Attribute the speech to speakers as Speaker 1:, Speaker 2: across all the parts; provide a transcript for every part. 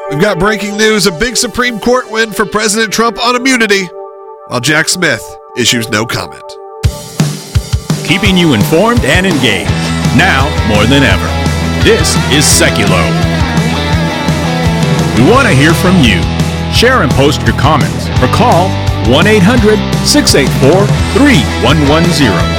Speaker 1: We've got breaking news, a big Supreme Court win for President Trump on immunity, while Jack Smith issues no comment.
Speaker 2: Keeping you informed and engaged, now more than ever. This is Seculo. We want to hear from you. Share and post your comments or call 1-800-684-3110.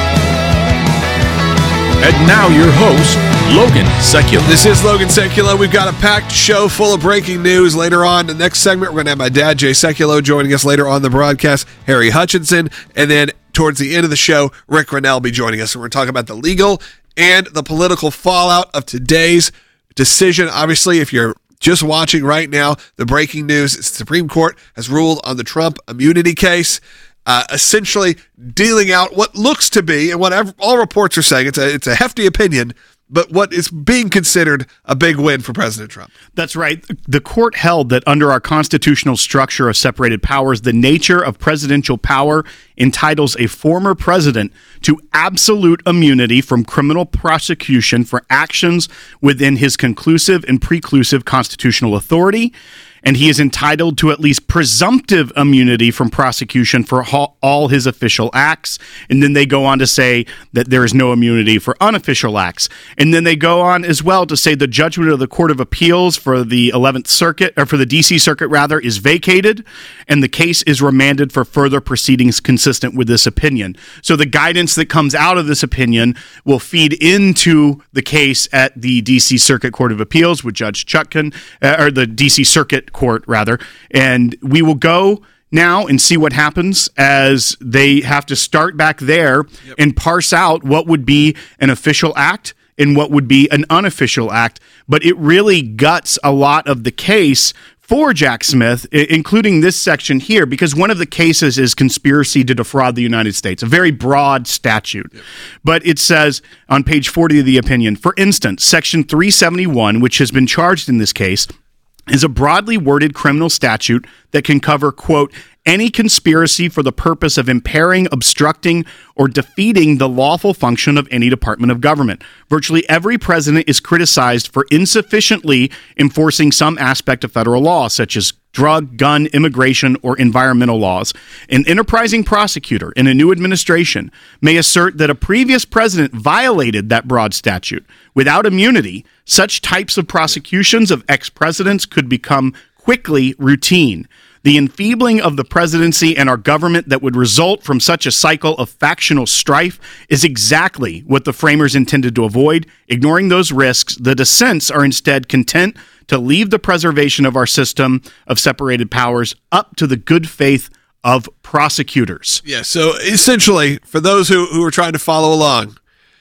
Speaker 2: And now your host, Logan Seculo.
Speaker 1: This is Logan Seculo. We've got a packed show full of breaking news. Later on, the next segment, we're going to have my dad, Jay Seculo, joining us later on the broadcast, Harry Hutchinson, and then towards the end of the show, Rick Grenell will be joining us. And we're talking about the legal and the political fallout of today's decision. Obviously, if you're just watching right now, the breaking news is the Supreme Court has ruled on the Trump immunity case, essentially dealing out what looks to be, and what all reports are saying, it's a hefty opinion, but what is being considered a big win for President Trump.
Speaker 3: That's right. The court held that under our constitutional structure of separated powers, the nature of presidential power entitles a former president to absolute immunity from criminal prosecution for actions within his conclusive and preclusive constitutional authority, and he is entitled to at least presumptive immunity from prosecution for all his official acts. And then they go on to say that there is no immunity for unofficial acts. And then they go on as well to say the judgment of the Court of Appeals for the 11th Circuit, or for the D.C. Circuit rather, is vacated, and the case is remanded for further proceedings consistent with this opinion. So the guidance that comes out of this opinion will feed into the case at the D.C. Circuit Court of Appeals with Judge Chutkan, or the D.C. Circuit Court rather, and we will go now and see what happens as they have to start back there and parse out what would be an official act and what would be an unofficial act. But it really guts a lot of the case for Jack Smith, including this section here, because one of the cases is conspiracy to defraud the United States, a very broad statute. But it says on page 40 of the opinion, for instance, section 371, which has been charged in this case, is a broadly worded criminal statute that can cover, quote, any conspiracy for the purpose of impairing, obstructing, or defeating the lawful function of any department of government. Virtually every president is criticized for insufficiently enforcing some aspect of federal law, such as drug, gun, immigration, or environmental laws. An enterprising prosecutor in a new administration may assert that a previous president violated that broad statute. Without immunity, such types of prosecutions of ex-presidents could become quickly routine. The enfeebling of the presidency and our government that would result from such a cycle of factional strife is exactly what the framers intended to avoid. Ignoring those risks, the dissents are instead content to leave the preservation of our system of separated powers up to the good faith of prosecutors.
Speaker 1: Yeah, so essentially, for those who are trying to follow along,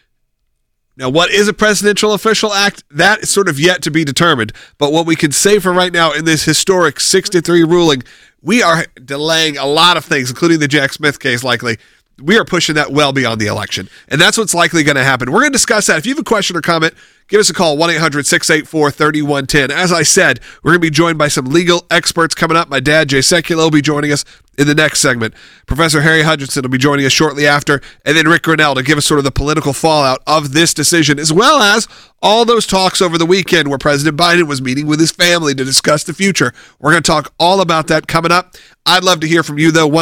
Speaker 1: now, what is a presidential official act? That is sort of yet to be determined. But what we can say for right now in this historic 6-3 ruling, we are delaying a lot of things, including the Jack Smith case likely. We are pushing that well beyond the election. And that's what's likely going to happen. We're going to discuss that. If you have a question or comment, give us a call, 1-800-684-3110. As I said, we're going to be joined by some legal experts coming up. My dad, Jay Seculo, will be joining us in the next segment. Professor Harry Hutchinson will be joining us shortly after, and then Rick Grenell to give us sort of the political fallout of this decision, as well as all those talks over the weekend where President Biden was meeting with his family to discuss the future. We're going to talk all about that coming up. I'd love to hear from you, though,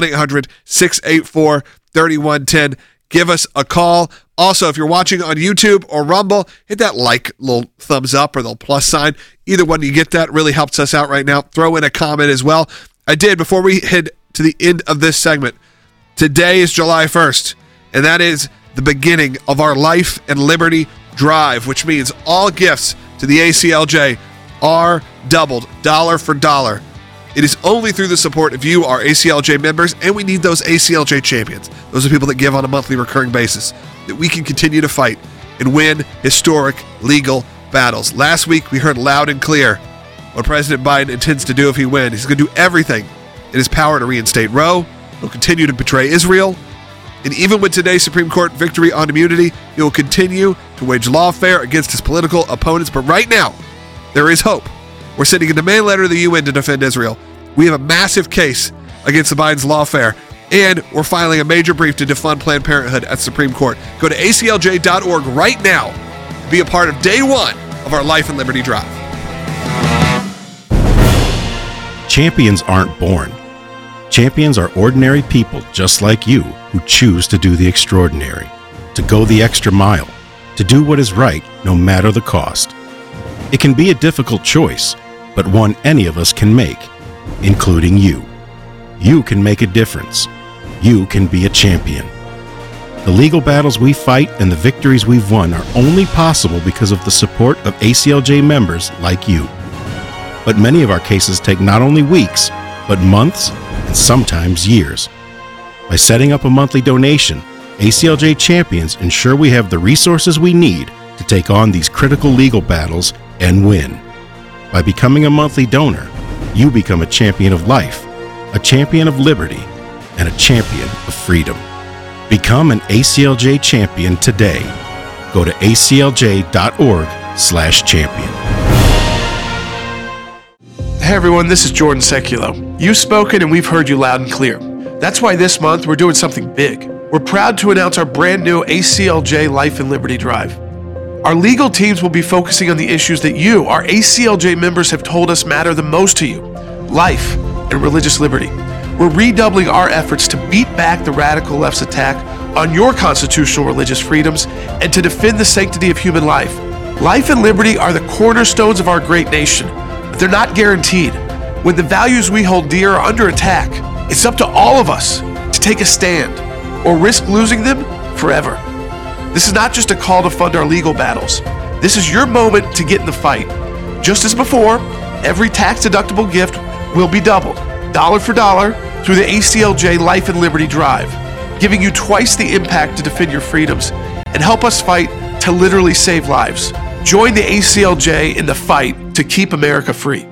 Speaker 1: 1-800-684-3110. Give us a call. Also, if you're watching on YouTube or Rumble, hit that little thumbs up or the plus sign. Either one, you get that, really helps us out right now. Throw in a comment as well. I did, before we head to the end of this segment, today is July 1st, and that is the beginning of our Life and Liberty Drive, which means all gifts to the ACLJ are doubled, dollar for dollar. It is only through the support of you, our ACLJ members, and we need those ACLJ champions. Those are people that give on a monthly recurring basis, that we can continue to fight and win historic legal battles. Last week, we heard loud and clear what President Biden intends to do if he wins. He's going to do everything in his power to reinstate Roe. He'll continue to betray Israel. And even with today's Supreme Court victory on immunity, he will continue to wage lawfare against his political opponents. But right now, there is hope. We're sending a demand letter to the UN to defend Israel. We have a massive case against the Biden's lawfare, and we're filing a major brief to defund Planned Parenthood at the Supreme Court. Go to aclj.org right now to be a part of day one of our Life and Liberty Drive.
Speaker 4: Champions aren't born. Champions are ordinary people just like you who choose to do the extraordinary, to go the extra mile, to do what is right no matter the cost. It can be a difficult choice, but one any of us can make, including you. You can make a difference. You can be a champion. The legal battles we fight and the victories we've won are only possible because of the support of ACLJ members like you. But many of our cases take not only weeks, but months and sometimes years. By setting up a monthly donation, ACLJ Champions ensure we have the resources we need to take on these critical legal battles and win. By becoming a monthly donor, you become a champion of life, a champion of liberty, and a champion of freedom. Become an ACLJ champion today. Go to aclj.org/champion.
Speaker 5: Hey everyone, this is Jordan Seculo. You've spoken and we've heard you loud and clear. That's why this month we're doing something big. We're proud to announce our brand new ACLJ Life and Liberty Drive. Our legal teams will be focusing on the issues that you, our ACLJ members, have told us matter the most to you: life and religious liberty. We're redoubling our efforts to beat back the radical left's attack on your constitutional religious freedoms and to defend the sanctity of human life. Life and liberty are the cornerstones of our great nation, but they're not guaranteed. When the values we hold dear are under attack, it's up to all of us to take a stand or risk losing them forever. This is not just a call to fund our legal battles. This is your moment to get in the fight. Just as before, every tax-deductible gift will be doubled, dollar for dollar, through the ACLJ Life and Liberty Drive, giving you twice the impact to defend your freedoms and help us fight to literally save lives. Join the ACLJ in the fight to keep America free.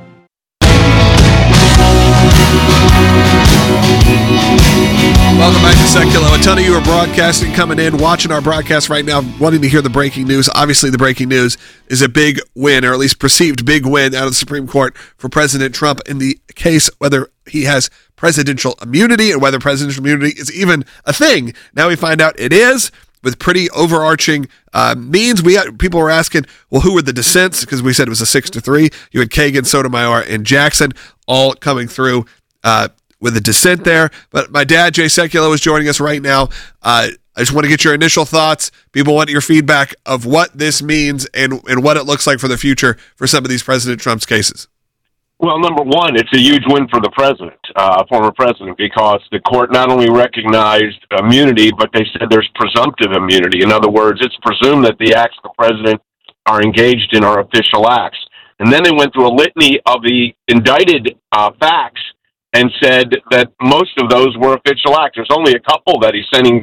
Speaker 1: Welcome back to Seculo. A ton of you are broadcasting, coming in, watching our broadcast right now, wanting to hear the breaking news. Obviously, the breaking news is a big win, or at least perceived big win out of the Supreme Court for President Trump in the case whether he has presidential immunity and whether presidential immunity is even a thing. Now we find out it is, with pretty overarching means. People were asking, well, who were the dissents? Because we said it was a 6-3. You had Kagan, Sotomayor, and Jackson all coming through with a dissent there. But my dad, Jay Seculo, is joining us right now. I just want to get your initial thoughts. People want your feedback of what this means and what it looks like for the future for some of these President Trump's cases.
Speaker 6: Well, number one, it's a huge win for the president, former president, because the court not only recognized immunity, but they said there's presumptive immunity. In other words, it's presumed that the acts of the president are engaged in are official acts. And then they went through a litany of the indicted facts and said that most of those were official acts. There's only a couple that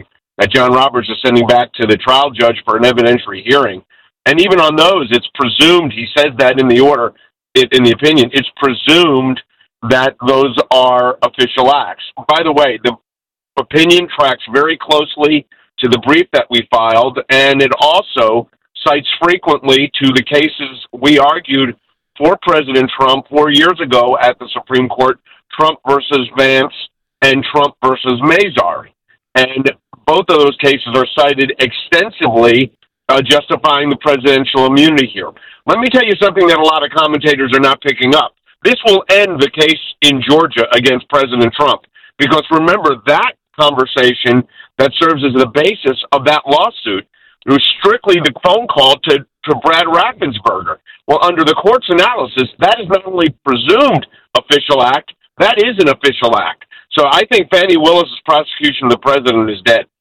Speaker 6: John Roberts is sending back to the trial judge for an evidentiary hearing. And even on those, it's presumed, he says that in the order, in the opinion, it's presumed that those are official acts. By the way, the opinion tracks very closely to the brief that we filed, and it also cites frequently to the cases we argued for President Trump 4 years ago at the Supreme Court, Trump versus Vance and Trump versus Mazar. And both of those cases are cited extensively justifying the presidential immunity here. Let me tell you something that a lot of commentators are not picking up. This will end the case in Georgia against President Trump, because remember, that conversation that serves as the basis of that lawsuit was strictly the phone call to Brad Raffensperger. Well, under the court's analysis, that is not only presumed official act, that is an official act. So I think Fani Willis's prosecution of the president is dead.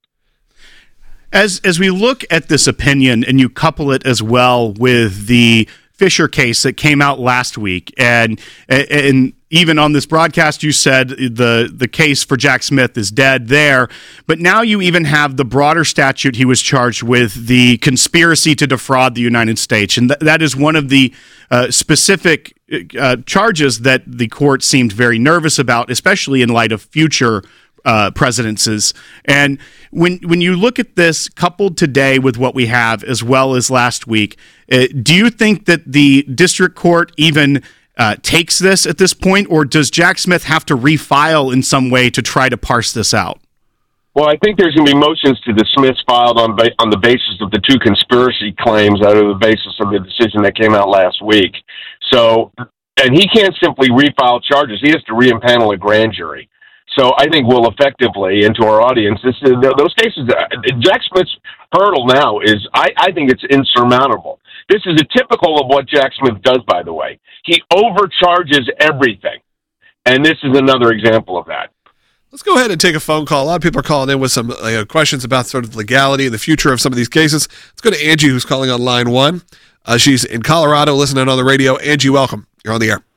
Speaker 3: As we look at this opinion and you couple it as well with the Fisher case that came out last week, and even on this broadcast you said the case for Jack Smith is dead there, but now you even have the broader statute he was charged with, the conspiracy to defraud the United States, and that is one of the specific charges that the court seemed very nervous about, especially in light of future presidencies. And when you look at this coupled today with what we have as well as last week, do you think that the district court even takes this at this point, or does Jack Smith have to refile in some way to try to parse this out?
Speaker 6: Well, I think there's going to be motions to dismiss filed on the basis of the two conspiracy claims out of the basis of the decision that came out last week. So And he can't simply refile charges. He has to re-impanel a grand jury. So I think we'll effectively, and to our audience, those cases, Jack Smith's hurdle now is, I think it's insurmountable. This is a typical of what Jack Smith does, by the way. He overcharges everything. And this is another example of that.
Speaker 1: Let's go ahead and take a phone call. A lot of people are calling in with some questions about sort of legality and the future of some of these cases. Let's go to Angie, who's calling on line 1. She's in Colorado, listening on the radio. Angie, welcome. You're on the air.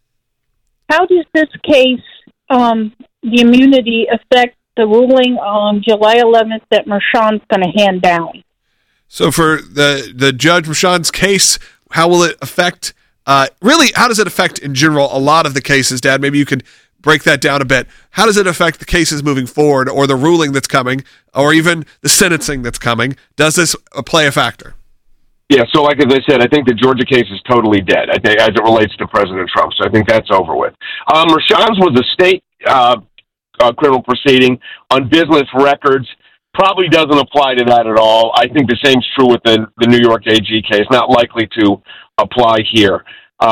Speaker 7: How does this case, the immunity, affect the ruling on July 11th that Merchan's going to hand down?
Speaker 1: So for the Judge Merchan's case, how will it affect, really, how does it affect in general a lot of the cases, Dad? Maybe you could break that down a bit. How does it affect the cases moving forward, or the ruling that's coming, or even the sentencing that's coming? Does this play a factor?
Speaker 6: Yeah, so like as I said, I think the Georgia case is totally dead, I think, as it relates to President Trump. So I think that's over with. Merchan's was a state criminal proceeding on business records. Probably doesn't apply to that at all. I think the same's true with the New York AG case. Not likely to apply here.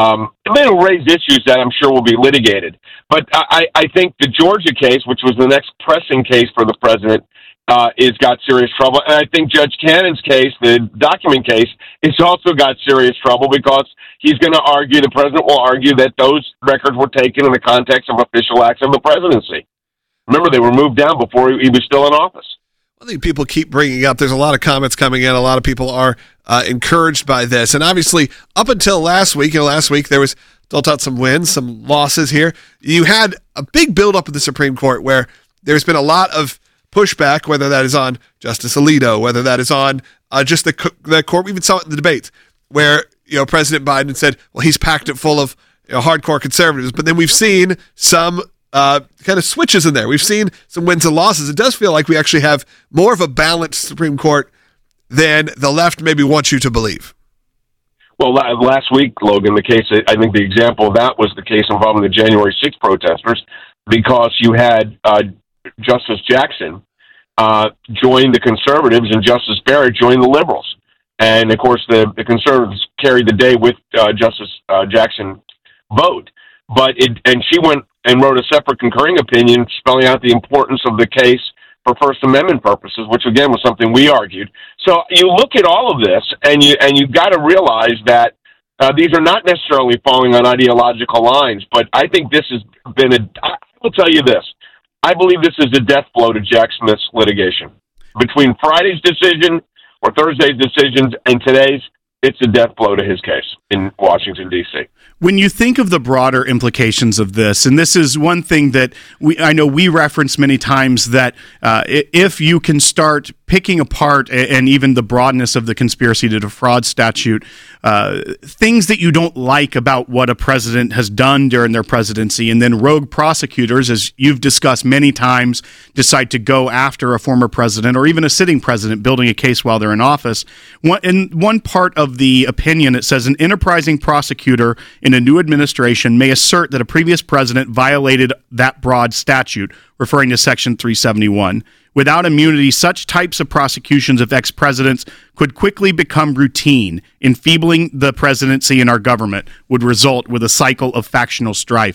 Speaker 6: It'll raise issues that I'm sure will be litigated. But I think the Georgia case, which was the next pressing case for the president, is got serious trouble. And I think Judge Cannon's case, the document case, has also got serious trouble because he's going to argue, the president will argue, that those records were taken in the context of official acts of the presidency. Remember, they were moved down before he was still in office.
Speaker 1: I think people keep bringing up, there's a lot of comments coming in. A lot of people are encouraged by this. And obviously, up until last week, there was dealt out some wins, some losses here. You had a big buildup in the Supreme Court where there's been a lot of pushback, whether that is on Justice Alito, whether that is on just the court. We even saw it in the debates where, President Biden said, well, he's packed it full of hardcore conservatives. But then we've seen some kind of switches in there. We've seen some wins and losses. It does feel like we actually have more of a balanced Supreme Court than the left maybe wants you to believe.
Speaker 6: Well, last week, Logan, the case, I think the example of that was the case involving the January 6th protesters, because you had Justice Jackson join the conservatives and Justice Barrett join the liberals. And, of course, the conservatives carried the day with Justice Jackson's vote. And she went and wrote a separate concurring opinion spelling out the importance of the case for First Amendment purposes, which again was something we argued. So you look at all of this, and you've got to realize that these are not necessarily falling on ideological lines. But I think this has been I will tell you this: I believe this is a death blow to Jack Smith's litigation. Between Friday's decision or Thursday's decisions and today's, it's a death blow to his case in Washington, D.C.
Speaker 3: When you think of the broader implications of this, and this is one thing that I know we reference many times, that if you can start picking apart and even the broadness of the conspiracy to defraud statute, things that you don't like about what a president has done during their presidency, and then rogue prosecutors, as you've discussed many times, decide to go after a former president or even a sitting president building a case while they're in office. In one part of the opinion, it says an enterprising prosecutor in a new administration may assert that a previous president violated that broad statute, referring to Section 371. Without immunity, such types of prosecutions of ex-presidents could quickly become routine. Enfeebling the presidency and our government would result with a cycle of factional strife.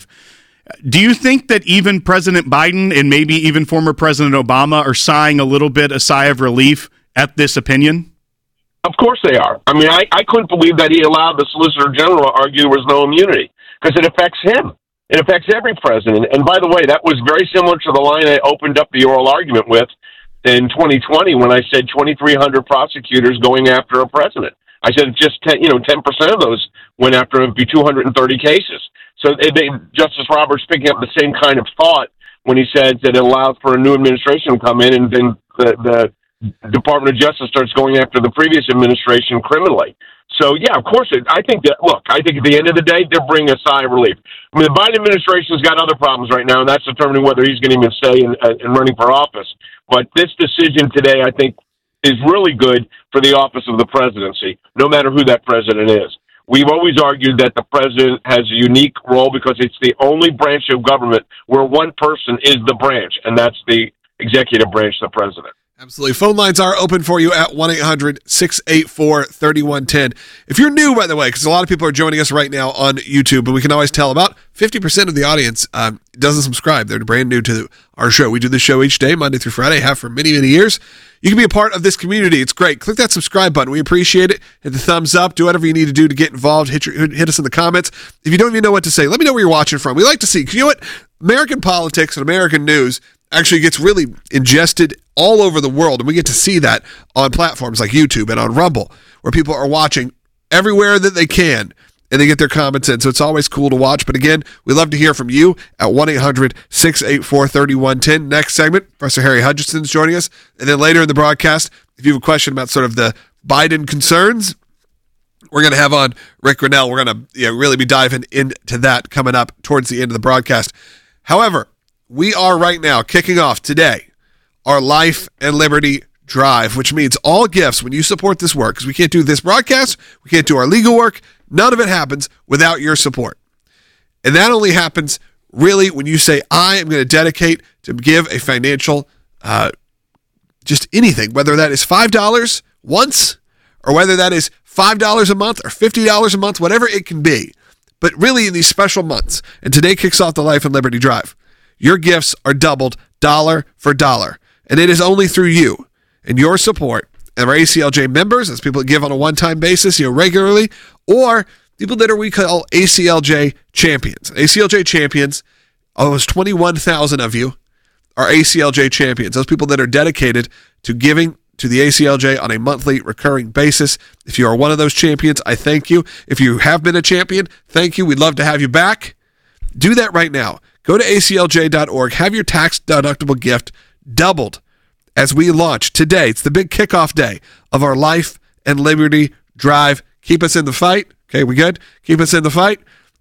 Speaker 3: Do you think that even President Biden and maybe even former President Obama are sighing a little bit a sigh of relief at this opinion?
Speaker 6: Of course they are. I mean, I couldn't believe that he allowed the Solicitor General to argue there was no immunity, because it affects him. It affects every president. And by the way, that was very similar to the line I opened up the oral argument with in 2020 when I said 2,300 prosecutors going after a president. I said just 10% of those went after him, it'd be 230 cases. So Justice Roberts picking up the same kind of thought when he said that it allows for a new administration to come in, and then the Department of Justice starts going after the previous administration criminally. So, yeah, of course, I think at the end of the day, they're bringing a sigh of relief. I mean, the Biden administration's got other problems right now, and that's determining whether he's going to even stay in running for office. But this decision today, I think, is really good for the office of the presidency, no matter who that president is. We've always argued that the president has a unique role because it's the only branch of government where one person is the branch, and that's the executive branch, the president.
Speaker 1: Absolutely. Phone lines are open for you at 1-800-684-3110. If you're new, by the way, because a lot of people are joining us right now on YouTube, but we can always tell about 50% of the audience doesn't subscribe. They're brand new to our show. We do this show each day, Monday through Friday, have for many, many years. You can be a part of this community. It's great. Click that subscribe button. We appreciate it. Hit the thumbs up. Do whatever you need to do to get involved. Hit us in the comments. If you don't even know what to say, let me know where you're watching from. We like to see, you know what? American politics and American news actually gets really ingested all over the world, and we get to see that on platforms like YouTube and on Rumble, where people are watching everywhere that they can, and they get their comments in, so it's always cool to watch. But again, we love to hear from you at 1-800-684-3110. Next segment, Professor Harry Hutchinson is joining us, and then later in the broadcast, if you have a question about sort of the Biden concerns, we're going to have on Rick Grinnell. We're going to really be diving into that coming up towards the end of the broadcast. However, we are right now kicking off today our Life and Liberty Drive, which means all gifts when you support this work, because we can't do this broadcast, we can't do our legal work, none of it happens without your support. And that only happens really when you say, I am going to dedicate to give a financial, just anything, whether that is $5 once, or whether that is $5 a month or $50 a month, whatever it can be. But really in these special months, and today kicks off the Life and Liberty Drive, your gifts are doubled dollar for dollar. And it is only through you and your support and our ACLJ members, as people that give on a one-time basis, regularly, or people that we call ACLJ champions. ACLJ champions, almost 21,000 of you are ACLJ champions. Those people that are dedicated to giving to the ACLJ on a monthly recurring basis. If you are one of those champions, I thank you. If you have been a champion, thank you. We'd love to have you back. Do that right now. Go to aclj.org. Have your tax-deductible gift doubled as we launch today. It's the big kickoff day of our Life and Liberty Drive. Keep us in the fight. Okay, we good? Keep us in the fight.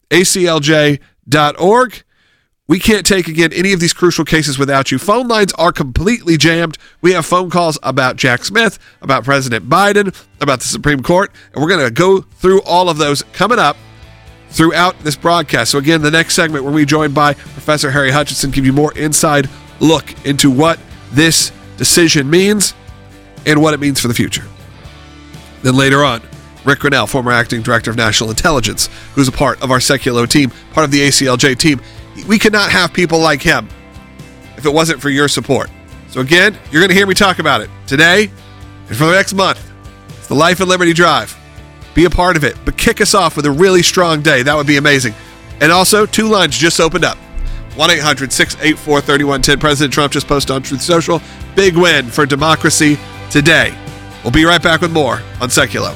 Speaker 1: aclj.org. We can't take, again, any of these crucial cases without you. Phone lines are completely jammed. We have phone calls about Jack Smith, about President Biden, about the Supreme Court, and we're going to go through all of those coming up throughout this broadcast. So again, the next segment, we'll be joined by Professor Harry Hutchinson, give you more inside look into what this decision means and what it means for the future. Then later on, Rick Grinnell, former acting director of national intelligence, who's a part of our Seculo team, part of the ACLJ team. We could not have people like him if it wasn't for your support. So again, you're going to hear me talk about it today and for the next month. It's the Life and Liberty Drive. Be a part of it, but kick us off with a really strong day. That would be amazing. And also, 2 lines just opened up. 1-800-684-3110. President Trump just posted on Truth Social. Big win for democracy today. We'll be right back with more on Seculo.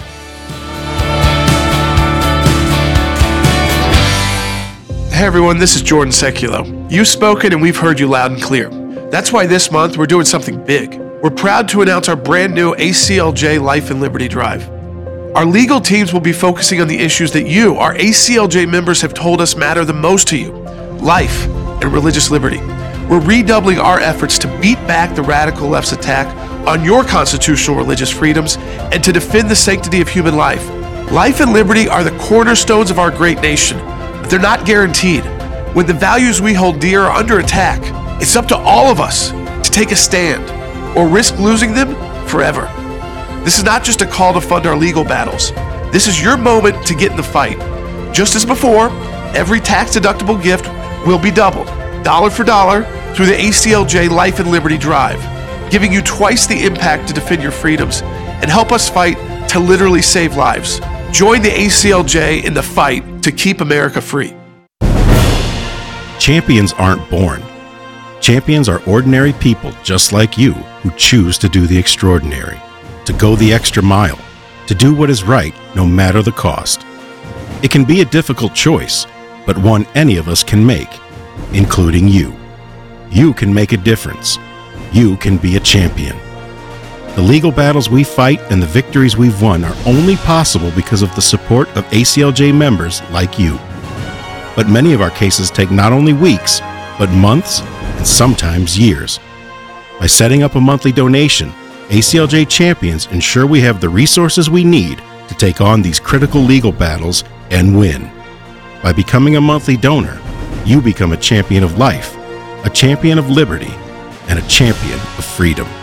Speaker 5: Hey everyone, this is Jordan Seculo. You've spoken and we've heard you loud and clear. That's why this month we're doing something big. We're proud to announce our brand new ACLJ Life and Liberty Drive. Our legal teams will be focusing on the issues that you, our ACLJ members, have told us matter the most to you: life and religious liberty. We're redoubling our efforts to beat back the radical left's attack on your constitutional religious freedoms and to defend the sanctity of human life. Life and liberty are the cornerstones of our great nation, but they're not guaranteed. When the values we hold dear are under attack, it's up to all of us to take a stand or risk losing them forever. This is not just a call to fund our legal battles. This is your moment to get in the fight. Just as before, every tax-deductible gift will be doubled, dollar for dollar, through the ACLJ Life and Liberty Drive, giving you twice the impact to defend your freedoms and help us fight to literally save lives. Join the ACLJ in the fight to keep America free.
Speaker 4: Champions aren't born. Champions are ordinary people just like you who choose to do the extraordinary, to go the extra mile, to do what is right no matter the cost. It can be a difficult choice, but one any of us can make, including you. You can make a difference. You can be a champion. The legal battles we fight and the victories we've won are only possible because of the support of ACLJ members like you. But many of our cases take not only weeks, but months and sometimes years. By setting up a monthly donation, ACLJ champions ensure we have the resources we need to take on these critical legal battles and win. By becoming a monthly donor, you become a champion of life, a champion of liberty, and a champion of freedom.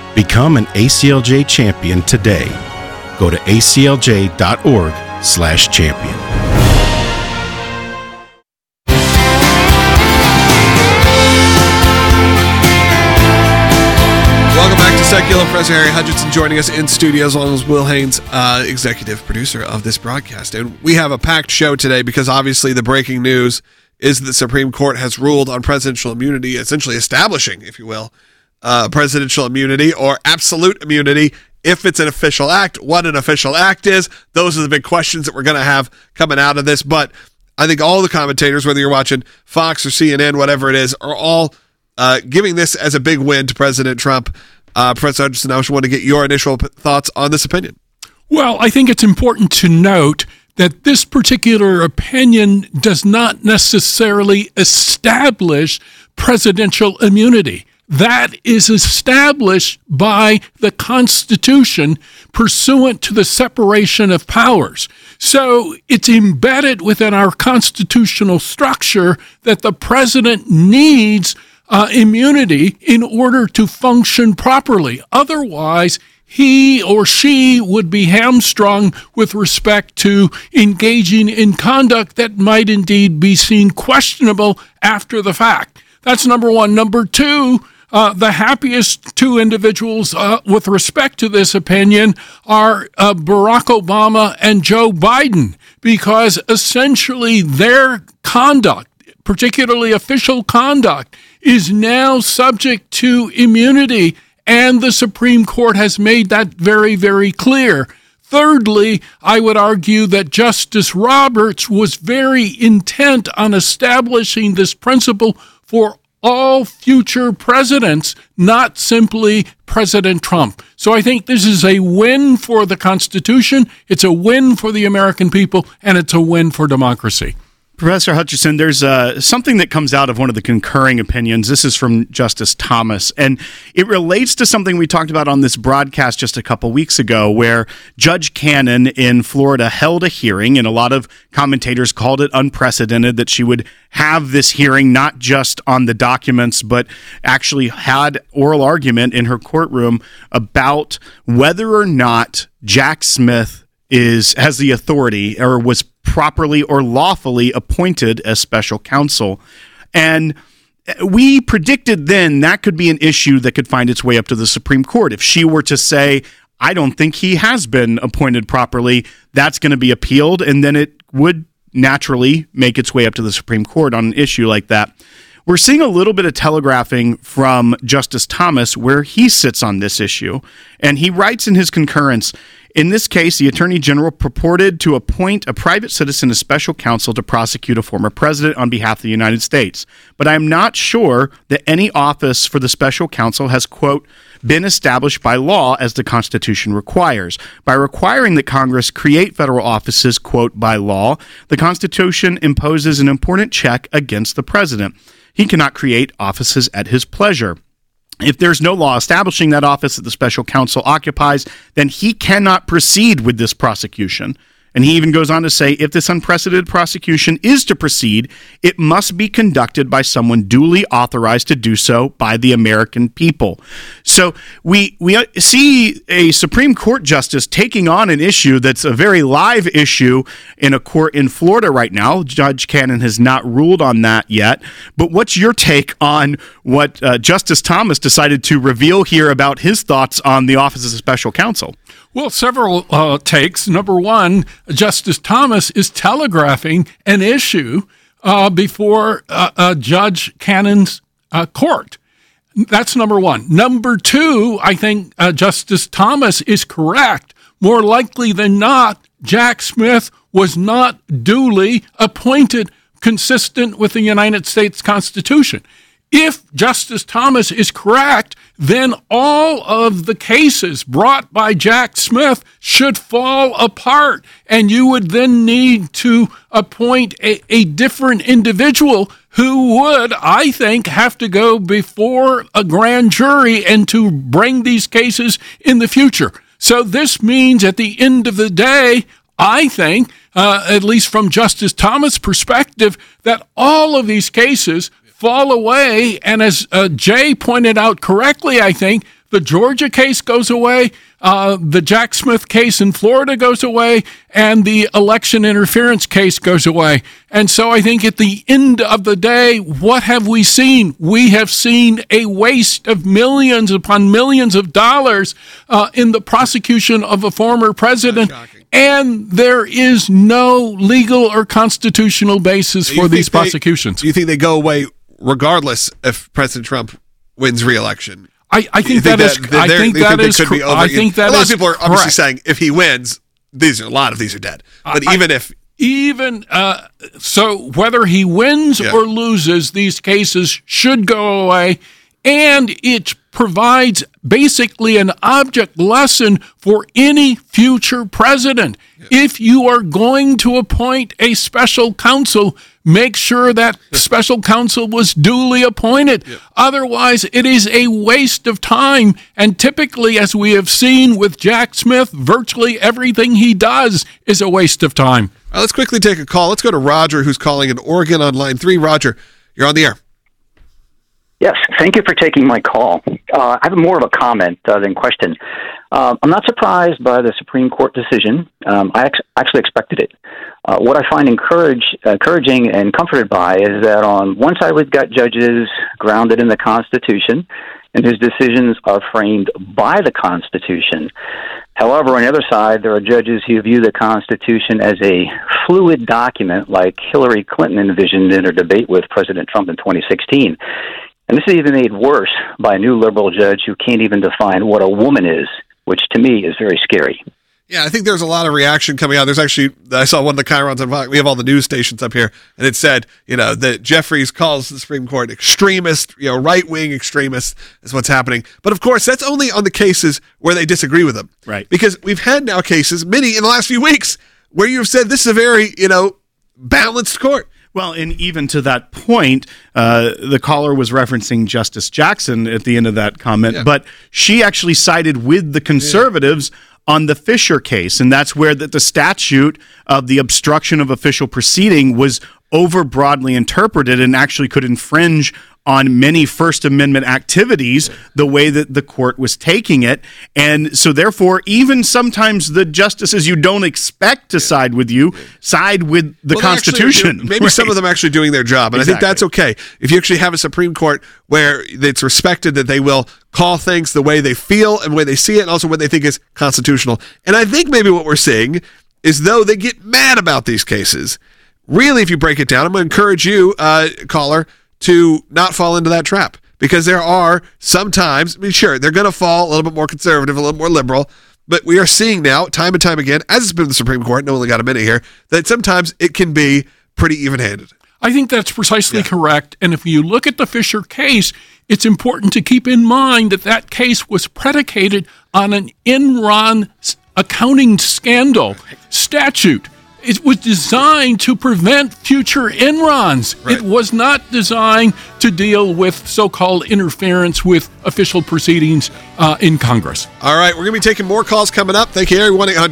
Speaker 4: Become an ACLJ champion today. Go to aclj.org/champion.
Speaker 1: Welcome back to Secular. Professor Harry Hutchinson joining us in studio, as well as Will Haynes, executive producer of this broadcast. And we have a packed show today because obviously the breaking news is that the Supreme Court has ruled on presidential immunity, essentially establishing, if you will, presidential immunity or absolute immunity if it's an official act. What an official act is, those are the big questions that we're going to have coming out of this. But I think all the commentators, whether you're watching Fox or CNN, whatever it is, are all giving this as a big win to President Trump. Professor Hutchinson, I just want to get your initial thoughts on this opinion.
Speaker 8: Well, I think it's important to note that this particular opinion does not necessarily establish presidential immunity. That is established by the Constitution pursuant to the separation of powers. So it's embedded within our constitutional structure that the president needs immunity in order to function properly. Otherwise, he or she would be hamstrung with respect to engaging in conduct that might indeed be seen questionable after the fact. That's number one. Number two, the happiest two individuals with respect to this opinion are Barack Obama and Joe Biden, because essentially their conduct, particularly official conduct, is now subject to immunity, and the Supreme Court has made that very, very clear. Thirdly, I would argue that Justice Roberts was very intent on establishing this principle for all future presidents, not simply President Trump. So I think this is a win for the Constitution, it's a win for the American people, and it's a win for democracy.
Speaker 3: Professor Hutchinson, there's something that comes out of one of the concurring opinions. This is from Justice Thomas, and it relates to something we talked about on this broadcast just a couple weeks ago, where Judge Cannon in Florida held a hearing, and a lot of commentators called it unprecedented that she would have this hearing not just on the documents, but actually had oral argument in her courtroom about whether or not Jack Smith has the authority or was properly or lawfully appointed as special counsel. And we predicted then that could be an issue that could find its way up to the Supreme Court. If she were to say, I don't think he has been appointed properly, that's going to be appealed, and then it would naturally make its way up to the Supreme Court on an issue like that. We're seeing a little bit of telegraphing from Justice Thomas where he sits on this issue, and he writes in his concurrence, in this case, the Attorney General purported to appoint a private citizen as special counsel to prosecute a former president on behalf of the United States. But I am not sure that any office for the special counsel has, quote, been established by law as the Constitution requires. By requiring that Congress create federal offices, quote, by law, the Constitution imposes an important check against the president. He cannot create offices at his pleasure. If there's no law establishing that office that the special counsel occupies, then he cannot proceed with this prosecution. And he even goes on to say, if this unprecedented prosecution is to proceed, it must be conducted by someone duly authorized to do so by the American people. So we see a Supreme Court justice taking on an issue that's a very live issue in a court in Florida right now. Judge Cannon has not ruled on that yet. But what's your take on what Justice Thomas decided to reveal here about his thoughts on the office of special counsel?
Speaker 8: Well, several takes. Number one, Justice Thomas is telegraphing an issue before Judge Cannon's court. That's number one. Number two, I think Justice Thomas is correct. More likely than not, Jack Smith was not duly appointed consistent with the United States Constitution. If Justice Thomas is correct, then all of the cases brought by Jack Smith should fall apart, and you would then need to appoint a different individual who would, I think, have to go before a grand jury and to bring these cases in the future. So this means at the end of the day, I think, at least from Justice Thomas' perspective, that all of these cases fall away, and as Jay pointed out correctly, I think, the Georgia case goes away, the Jack Smith case in Florida goes away, and the election interference case goes away. And so I think at the end of the day, what have we seen? We have seen a waste of millions upon millions of dollars in the prosecution of a former president. And there is no legal or constitutional basis for these prosecutions.
Speaker 1: Do you think they go away regardless if President Trump wins re-election?
Speaker 8: I think that is. I think that is. I think that
Speaker 1: a lot
Speaker 8: is
Speaker 1: of people are obviously
Speaker 8: correct.
Speaker 1: saying if he wins, a lot of these are dead. But so whether he wins or loses, these cases should go away, and it provides basically an object lesson for any future president. If you are going to appoint a special counsel, make sure that special counsel was duly appointed. Otherwise, it is a waste of time. And typically, as we have seen with Jack Smith, virtually everything he does is a waste of time. All right, let's quickly take a call. Let's go to Roger, who's calling in Oregon on line 3. Roger, you're on the air.
Speaker 9: Yes, thank you for taking my call. I have more of a comment than question. I'm not surprised by the Supreme Court decision. I actually expected it. What I find encouraging and comforted by is that on one side we've got judges grounded in the Constitution and whose decisions are framed by the Constitution. However, on the other side, there are judges who view the Constitution as a fluid document like Hillary Clinton envisioned in her debate with President Trump in 2016. And this is even made worse by a new liberal judge who can't even define what a woman is, which to me is very scary.
Speaker 1: Yeah, I think there's a lot of reaction coming out. There's actually, I saw one of the Chirons on, we have all the news stations up here, and it said, that Jeffries calls the Supreme Court extremist, right-wing extremist is what's happening. But of course, that's only on the cases where they disagree with them.
Speaker 3: Right.
Speaker 1: Because we've had now cases, many in the last few weeks, where you've said this is a very, balanced court.
Speaker 3: Well, and even to that point, the caller was referencing Justice Jackson at the end of that comment, but she actually sided with the conservatives on the Fisher case, and that's where the statute of the obstruction of official proceeding was over broadly interpreted and actually could infringe on many First Amendment activities the way that the court was taking it. And so therefore, even sometimes the justices you don't expect to side with you side with the Constitution.
Speaker 1: Maybe some of them actually doing their job. And I think that's okay. If you actually have a Supreme Court where it's respected that they will call things the way they feel and the way they see it, and also what they think is constitutional. And I think maybe what we're seeing is, though they get mad about these cases, really, if you break it down, I'm going to encourage you, caller, to not fall into that trap, because there are sometimes, sure, they're going to fall a little bit more conservative, a little more liberal, but we are seeing now, time and time again, as it's been the Supreme Court, no only got a minute here, that sometimes it can be pretty even-handed.
Speaker 8: I think that's precisely correct. And if you look at the Fisher case, it's important to keep in mind that that case was predicated on an Enron accounting scandal statute. It was designed to prevent future Enrons. Right. It was not designed to deal with so-called interference with official proceedings in Congress.
Speaker 1: All right, we're going to be taking more calls coming up. Thank you, Harry.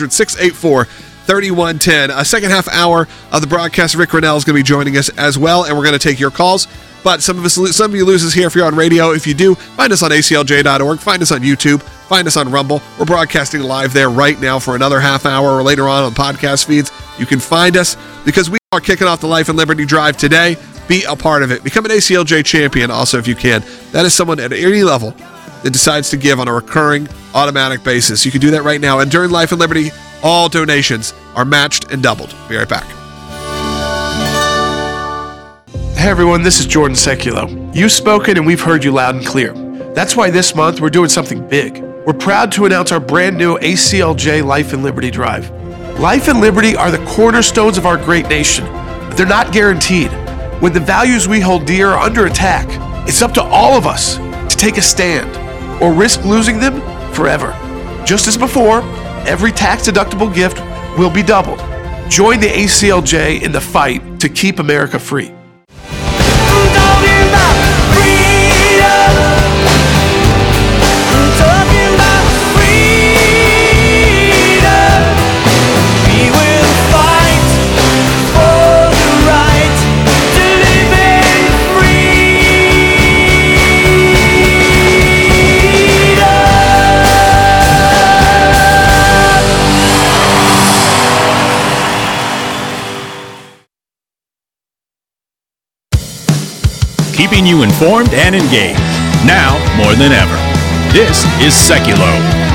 Speaker 1: 1-800-684-3110. A second half hour of the broadcast. Rick Rennell is going to be joining us as well, and we're going to take your calls. But some of you lose us here if you're on radio. If you do, find us on aclj.org. Find us on YouTube. Find us on Rumble. We're broadcasting live there right now for another half hour or later on podcast feeds. You can find us because we are kicking off the Life and Liberty Drive today. Be a part of it. Become an ACLJ champion also if you can. That is someone at any level that decides to give on a recurring automatic basis. You can do that right now. And during Life and Liberty, all donations are matched and doubled. Be right back.
Speaker 5: Hey everyone, this is Jordan Seculo. You've spoken and we've heard you loud and clear. That's why this month we're doing something big. We're proud to announce our brand new ACLJ Life and Liberty Drive. Life and liberty are the cornerstones of our great nation, but they're not guaranteed. When the values we hold dear are under attack, it's up to all of us to take a stand or risk losing them forever. Just as before, every tax-deductible gift will be doubled. Join the ACLJ in the fight to keep America free.
Speaker 2: keeping you informed and engaged. Now more than ever. This is Seculo.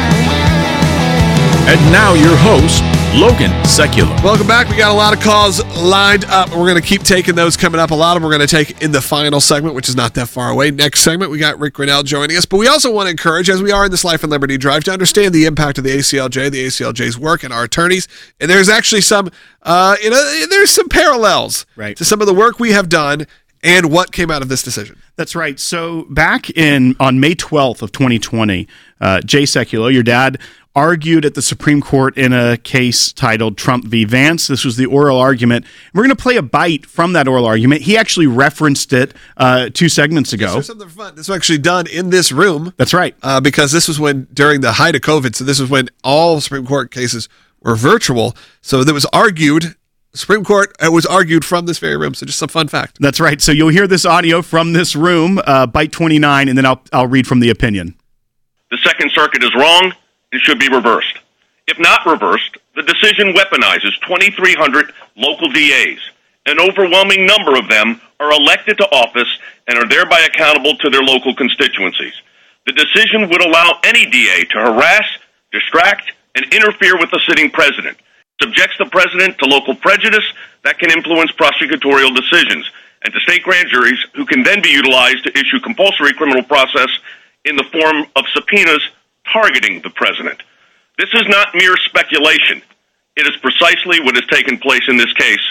Speaker 2: And now your host, Logan Seculo.
Speaker 1: Welcome back. We got a lot of calls lined up. We're going to keep taking those coming up. A lot of them we're going to take in the final segment, which is not that far away. Next segment, we got Rick Grinnell joining us. But we also want to encourage, as we are in this Life and Liberty Drive, to understand the impact of the ACLJ, the ACLJ's work, and our attorneys. And there's actually some, there's some parallels to some of the work we have done and what came out of this decision.
Speaker 3: That's right. So back on May 12th of 2020, Jay Sekulow, your dad, argued at the Supreme Court in a case titled Trump v. Vance. This was the oral argument. We're going to play a bite from that oral argument. He actually referenced it 2 segments ago.
Speaker 1: There's something fun. This was actually done in this room.
Speaker 3: That's right.
Speaker 1: Because this was during the height of COVID, so this was when all Supreme Court cases were virtual. So that was argued. Supreme Court was argued from this very room, so just some fun fact.
Speaker 3: That's right. So you'll hear this audio from this room, bite 29, and then I'll read from the opinion.
Speaker 10: The Second Circuit is wrong. It should be reversed. If not reversed, the decision weaponizes 2,300 local DAs. An overwhelming number of them are elected to office and are thereby accountable to their local constituencies. The decision would allow any DA to harass, distract, and interfere with the sitting president. Subjects the president to local prejudice that can influence prosecutorial decisions, and to state grand juries who can then be utilized to issue compulsory criminal process in the form of subpoenas targeting the president. This is not mere speculation. It is precisely what has taken place in this case.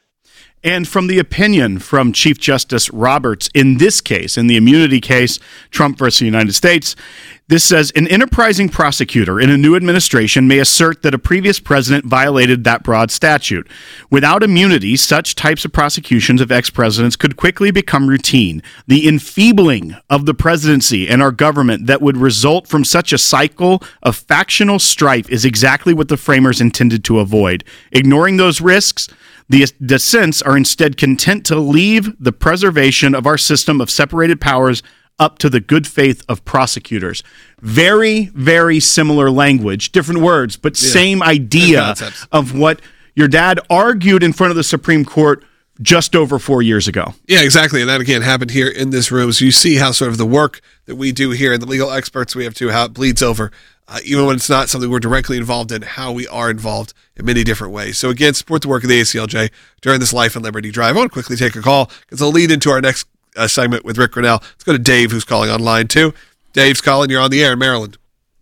Speaker 3: And from the opinion from Chief Justice Roberts in this case, in the immunity case, Trump versus the United States, this says, an enterprising prosecutor in a new administration may assert that a previous president violated that broad statute. Without immunity, such types of prosecutions of ex-presidents could quickly become routine. The enfeebling of the presidency and our government that would result from such a cycle of factional strife is exactly what the framers intended to avoid. Ignoring those risks, the dissents are instead content to leave the preservation of our system of separated powers up to the good faith of prosecutors. Very, very similar language, different words, but same idea of what your dad argued in front of the Supreme Court just over 4 years ago.
Speaker 1: Yeah, exactly. And that, again, happened here in this room. So you see how sort of the work that we do here and the legal experts we have too, how it bleeds over, even when it's not something we're directly involved in, how we are involved in many different ways. So again, support the work of the ACLJ during this Life and Liberty Drive. I want to quickly take a call because it'll lead into our next segment with Rick Grinnell. Let's go to Dave, who's calling on line 2. Dave's calling. You're on the air in Maryland.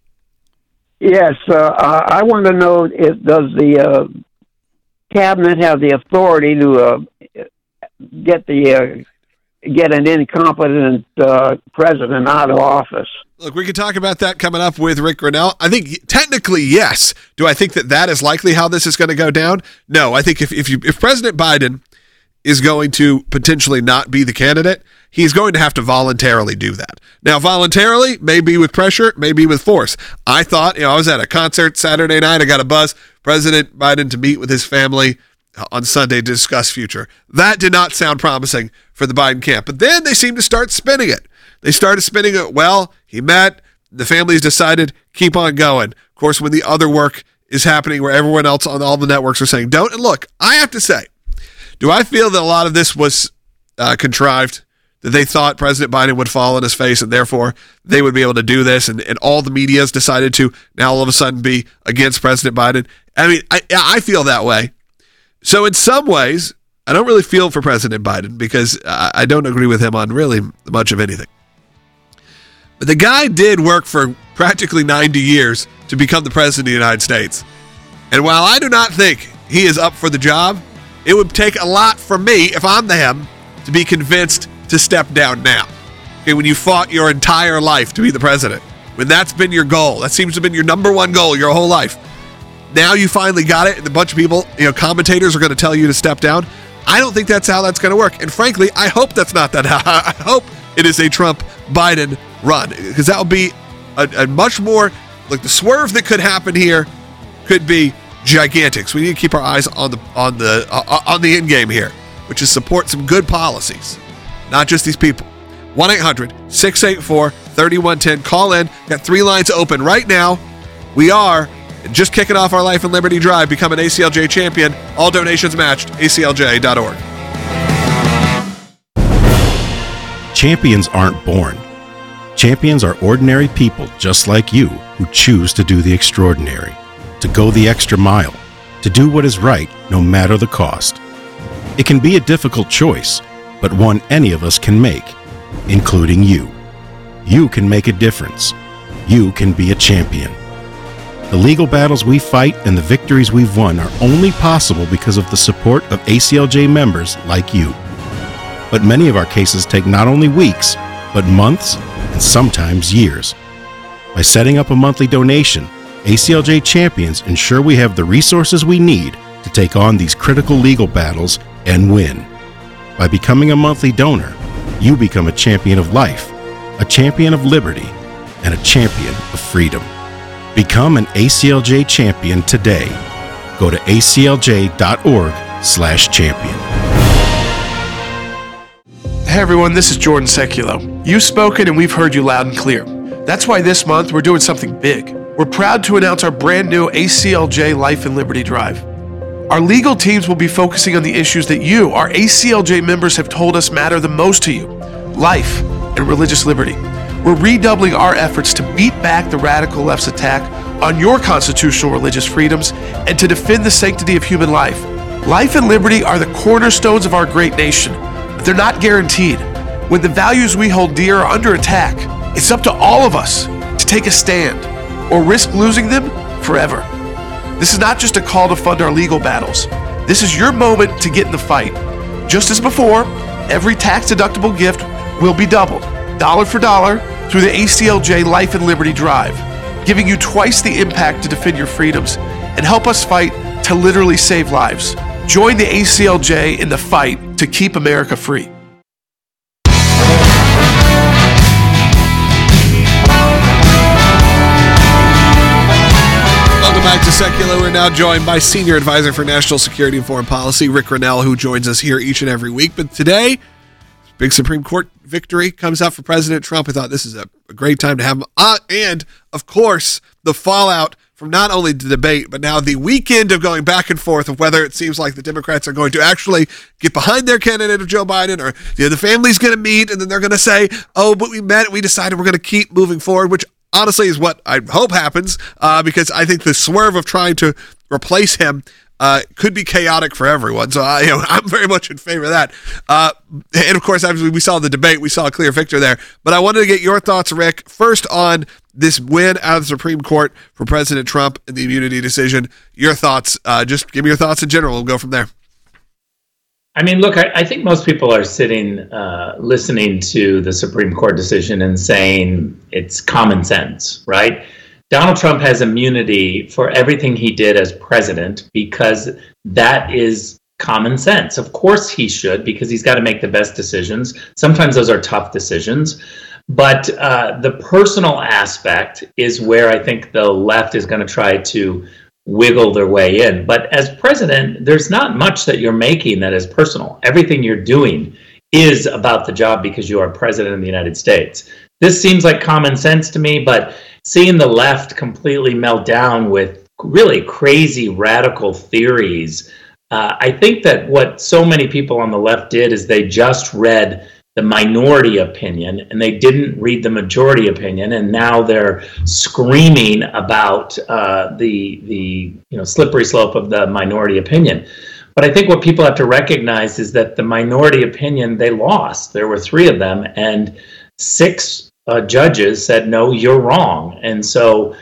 Speaker 11: Yes, I want to know, does the cabinet have the authority to get an incompetent president out of office?
Speaker 1: Look, we could talk about that coming up with Rick Grinnell. I think technically, yes. Do I think that is likely how this is going to go down? No. I think if President Biden is going to potentially not be the candidate, he's going to have to voluntarily do that. Now, voluntarily, maybe with pressure, maybe with force. I thought, I was at a concert Saturday night. I got a buzz. President Biden to meet with his family on Sunday to discuss future. That did not sound promising for the Biden camp. But then they seemed to start spinning it. They started spinning it, well, he met, the families decided, keep on going. Of course, when the other work is happening where everyone else on all the networks are saying don't. And look, I have to say, do I feel that a lot of this was contrived, that they thought President Biden would fall on his face and therefore they would be able to do this and all the media's decided to now all of a sudden be against President Biden? I mean, I feel that way. So in some ways, I don't really feel for President Biden because I don't agree with him on really much of anything. But the guy did work for practically 90 years to become the president of the United States. And while I do not think he is up for the job, it would take a lot from me, if I'm him, to be convinced to step down now. Okay, when you fought your entire life to be the president, when that's been your goal, that seems to have been your number one goal your whole life. Now you finally got it, and a bunch of people, commentators are going to tell you to step down. I don't think that's how that's going to work. And frankly, I hope that's not that. I hope it is a Trump-Biden run, because that will be a much more, like the swerve that could happen here could be gigantic. So we need to keep our eyes on the end game here, which is support some good policies, not just these people. 1-800-684-3110. Call in. Got 3 lines open right now. We are just kicking off our Life and Liberty Drive. Become an ACLJ champion. All donations matched. ACLJ.org.
Speaker 4: Champions aren't born. Champions are ordinary people just like you who choose to do the extraordinary, to go the extra mile, to do what is right no matter the cost. It can be a difficult choice, but one any of us can make, including you. You can make a difference. You can be a champion. The legal battles we fight and the victories we've won are only possible because of the support of ACLJ members like you. But many of our cases take not only weeks, but months and sometimes years. By setting up a monthly donation, ACLJ Champions ensure we have the resources we need to take on these critical legal battles and win. By becoming a monthly donor, you become a champion of life, a champion of liberty, and a champion of freedom. Become an ACLJ champion today. Go to aclj.org/champion.
Speaker 5: Hey everyone, this is Jordan Seculo. You've spoken and we've heard you loud and clear. That's why this month we're doing something big. We're proud to announce our brand new ACLJ Life and Liberty Drive. Our legal teams will be focusing on the issues that you, our ACLJ members, have told us matter the most to you: life and religious liberty. We're redoubling our efforts to beat back the radical left's attack on your constitutional religious freedoms and to defend the sanctity of human life. Life and liberty are the cornerstones of our great nation, but they're not guaranteed. When the values we hold dear are under attack, it's up to all of us to take a stand or risk losing them forever. This is not just a call to fund our legal battles. This is your moment to get in the fight. Just as before, every tax-deductible gift will be doubled, dollar for dollar, through the ACLJ Life and Liberty Drive, giving you twice the impact to defend your freedoms and help us fight to literally save lives. Join the ACLJ in the fight to keep America free.
Speaker 1: Welcome back to Secular. We're now joined by Senior Advisor for National Security and Foreign Policy, Rick Grenell, who joins us here each and every week. But today, big Supreme Court victory comes out for President Trump. I thought this is a great time to have him. And, of course, the fallout from not only the debate, but now the weekend of going back and forth of whether it seems like the Democrats are going to actually get behind their candidate of Joe Biden, or the family's going to meet and then they're going to say, oh, but we met, we decided we're going to keep moving forward, which honestly is what I hope happens, because I think the swerve of trying to replace him could be chaotic for everyone. So I'm very much in favor of that. And of course, obviously, we saw the debate. We saw a clear victor there. But I wanted to get your thoughts, Rick, first on this win out of the Supreme Court for President Trump and the immunity decision. Your thoughts. Just give me your thoughts in general. We'll go from there.
Speaker 12: I mean, look, I think most people are sitting, listening to the Supreme Court decision and saying it's common sense, right? Donald Trump has immunity for everything he did as president because that is common sense. Of course he should, because he's got to make the best decisions. Sometimes those are tough decisions. But the personal aspect is where I think the left is going to try to wiggle their way in. But as president, there's not much that you're making that is personal. Everything you're doing is about the job because you are president of the United States. This seems like common sense to me, but seeing the left completely melt down with really crazy radical theories, I think that what so many people on the left did is they just read the minority opinion and they didn't read the majority opinion, and now they're screaming about the slippery slope of the minority opinion. But I think what people have to recognize is that the minority opinion, they lost. There were 3 of them, and 6 judges said, no, you're wrong. And so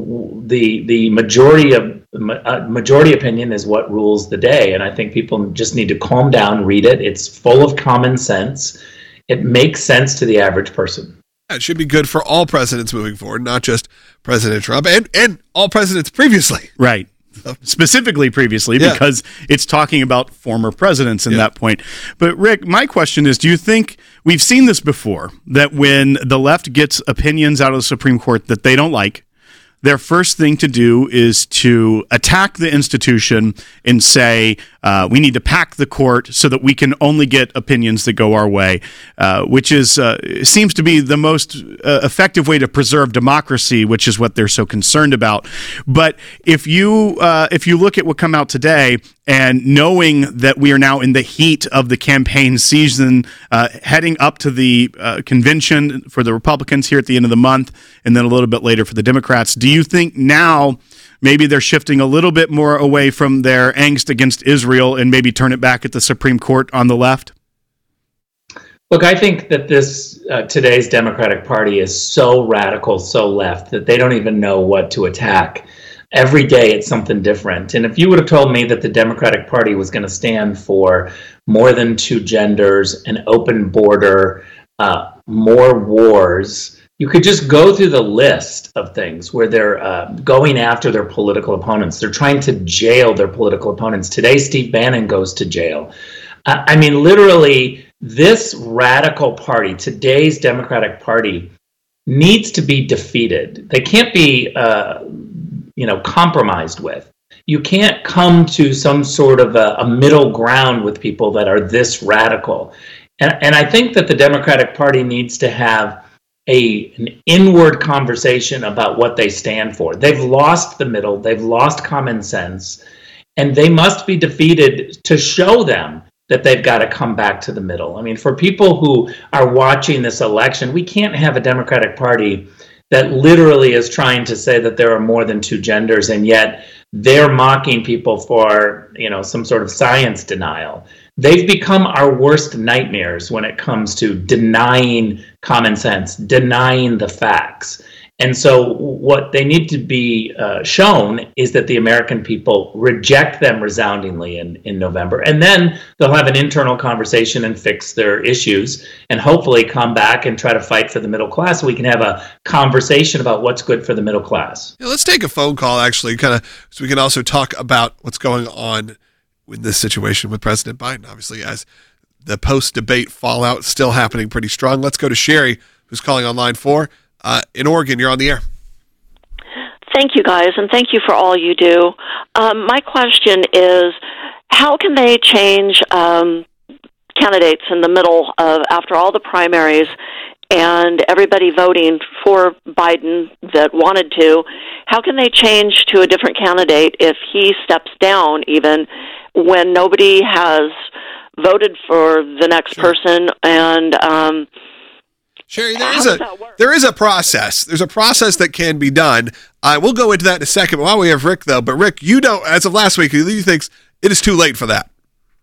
Speaker 12: the majority opinion is what rules the day. And I think people just need to calm down, read it. It's full of common sense. It makes sense to the average person.
Speaker 1: It should be good for all presidents moving forward, not just President Trump and all presidents previously.
Speaker 3: Right. Specifically previously, because it's talking about former presidents in that point. But Rick, my question is, do you think we've seen this before, that when the left gets opinions out of the Supreme Court that they don't like, their first thing to do is to attack the institution and say, we need to pack the court so that we can only get opinions that go our way, which is seems to be the most effective way to preserve democracy, which is what they're so concerned about. But if you look at what come out today And knowing that we are now in the heat of the campaign season, heading up to the convention for the Republicans here at the end of the month, and then a little bit later for the Democrats, do you think now maybe they're shifting a little bit more away from their angst against Israel and maybe turn it back at the Supreme Court on the left?
Speaker 12: Look, I think that this today's Democratic Party is so radical, so left, that they don't even know what to attack. Every day it's something different. And if you would have told me that the Democratic Party was going to stand for more than two genders, an open border, more wars, you could just go through the list of things where they're going after their political opponents. They're trying to jail their political opponents. Today, Steve Bannon goes to jail. I mean, literally, this radical party, today's Democratic Party, needs to be defeated. They can't be, compromised with. You can't come to some sort of a middle ground with people that are this radical. And I think that the Democratic Party needs to have an inward conversation about what they stand for. They've lost the middle. They've lost common sense. And they must be defeated to show them that they've got to come back to the middle. I mean, for people who are watching this election, we can't have a Democratic Party that literally is trying to say that there are more than two genders, and yet they're mocking people for, some sort of science denial. They've become our worst nightmares when it comes to denying common sense, denying the facts. And so what they need to be shown is that the American people reject them resoundingly in November. And then they'll have an internal conversation and fix their issues and hopefully come back and try to fight for the middle class so we can have a conversation about what's good for the middle class.
Speaker 1: Yeah, let's take a phone call, actually, so we can also talk about what's going on in this situation with President Biden, obviously, as the post-debate fallout is still happening pretty strong. Let's go to Sherry, who's calling on line 4. In Oregon, you're on the air.
Speaker 13: Thank you, guys, and thank you for all you do. My question is, how can they change candidates in the middle of, after all the primaries and everybody voting for Biden that wanted to, how can they change to a different candidate if he steps down even when nobody has voted for the next person? And
Speaker 1: Sherry, there is a process. There's a process that can be done. We'll go into that in a second. While we have Rick, though, but Rick, you don't, as of last week, you think it is too late for that.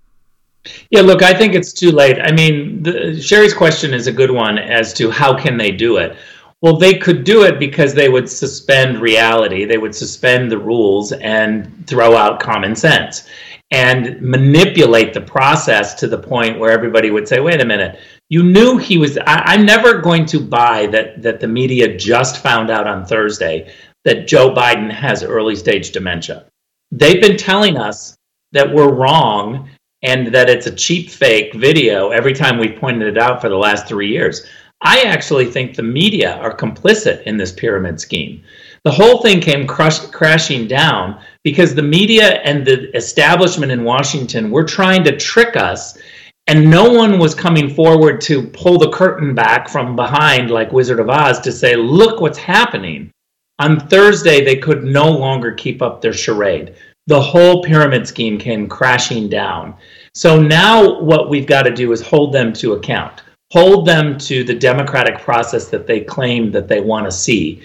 Speaker 12: Yeah, look, I think it's too late. I mean, Sherry's question is a good one as to how can they do it. Well, they could do it because they would suspend reality. They would suspend the rules and throw out common sense and manipulate the process to the point where everybody would say, wait a minute, you knew he was, I'm never going to buy that the media just found out on Thursday that Joe Biden has early stage dementia. They've been telling us that we're wrong and that it's a cheap fake video every time we pointed it out for the last 3 years. I actually think the media are complicit in this pyramid scheme. The whole thing came crashing down because the media and the establishment in Washington were trying to trick us, and no one was coming forward to pull the curtain back from behind like Wizard of Oz to say, look what's happening. On Thursday, they could no longer keep up their charade. The whole pyramid scheme came crashing down. So now what we've got to do is hold them to account. Hold them to the democratic process that they claim that they want to see.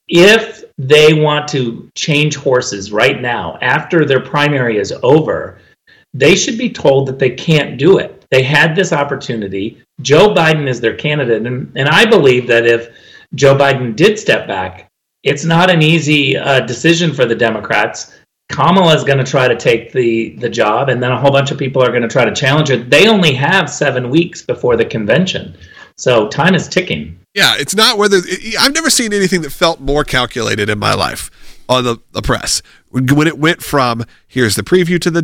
Speaker 12: If they want to change horses right now, after their primary is over, they should be told that they can't do it. They had this opportunity. Joe Biden is their candidate. And I believe that if Joe Biden did step back, it's not an easy decision for the Democrats. Kamala is going to try to take the job, and then a whole bunch of people are going to try to challenge it. They only have 7 weeks before the convention. So time is ticking.
Speaker 1: Yeah, it's not whether I've never seen anything that felt more calculated in my life on the press. When it went from here's the preview to the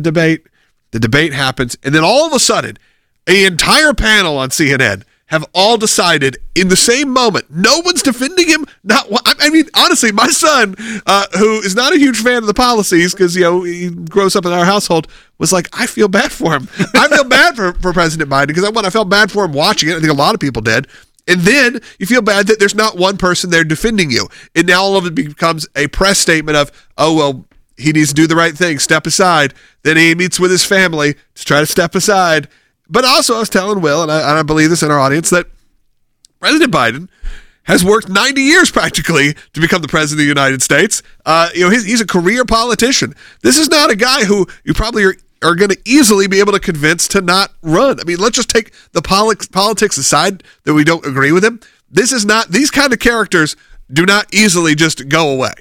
Speaker 1: debate happens, and then all of a sudden, an entire panel on CNN have all decided in the same moment. No one's defending him. I mean, honestly, my son, who is not a huge fan of the policies because he grows up in our household, was like, I feel bad for him. I feel bad for President Biden because I felt bad for him watching it. I think a lot of people did. And then you feel bad that there's not one person there defending you. And now all of it becomes a press statement of, oh, well, he needs to do the right thing, step aside. Then he meets with his family to try to step aside. But also, I was telling Will, and I believe this in our audience, that President Biden has worked 90 years practically to become the president of the United States. He's a career politician. This is not a guy who you probably are going to easily be able to convince to not run. I mean, let's just take the politics aside that we don't agree with him. This is not, these kind of characters do not easily just go away.